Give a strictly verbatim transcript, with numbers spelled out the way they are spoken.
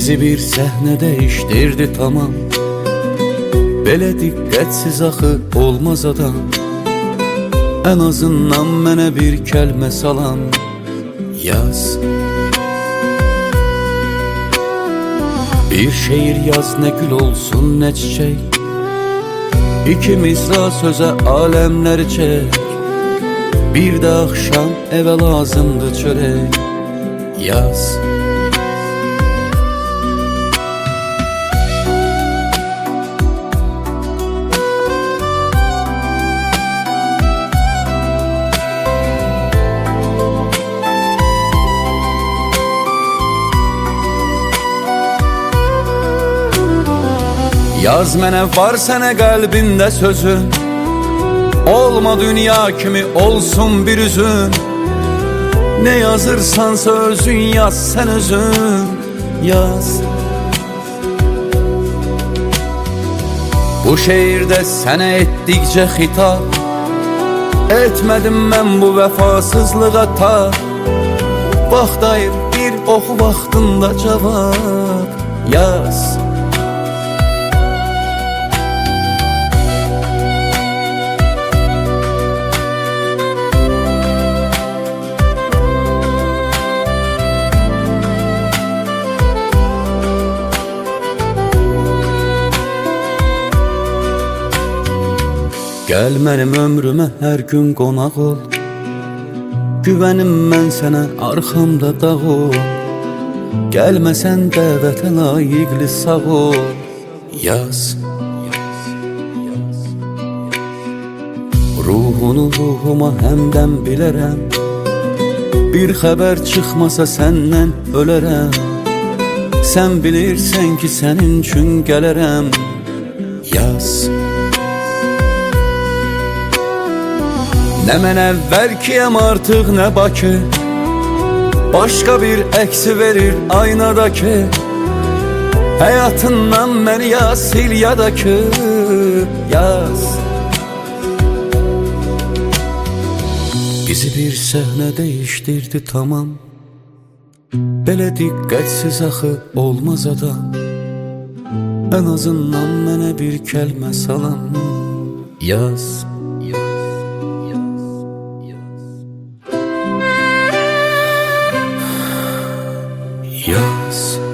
Bizi bir səhnə dəyişdirdi tamam. Belə diqqətsiz axı olmaz adam. Ən azından mənə bir kəlmə salam yaz. Bir şeir yaz, nə gül olsun, nə çiçək. İki misra sözə aləmləri çək. Bir də axşam evə lazımdı çörək yaz. Yaz mənə, var sənə qəlbində sözün. Olma dünya kimi olsun bir üzün. Ne yazırsansa özün yaz, sen özün yaz. Bu şehirde sənə etdikcə xitab. Etmədim mən bu vəfasızlığa tab. Vaxt ayır, bir oxu vaxtında cavab yaz. Gəl mənim ömrümə hər gün qonaq ol. Güvənim mən sənə, arxamda dağ ol. Gəlməsən dəvətə layiqli sağ ol yaz. Ruhunu ruhuma həmdən bilərəm. Bir xəbər çıxmasa səndən ölərəm. Sən bilirsən ki sənin üçün gələrəm yaz. Nə mən əvvəlkiyəm artıq, nə Bakı. Başqa bir əksi verir aynadakı. Həyatından məni yaz, sil yadakı yaz. Bizi bir səhnə dəyişdirdi tamam. Belə diqqətsiz axı olmaz adam. Ən azından mənə bir kəlmə salam yaz. Yaz.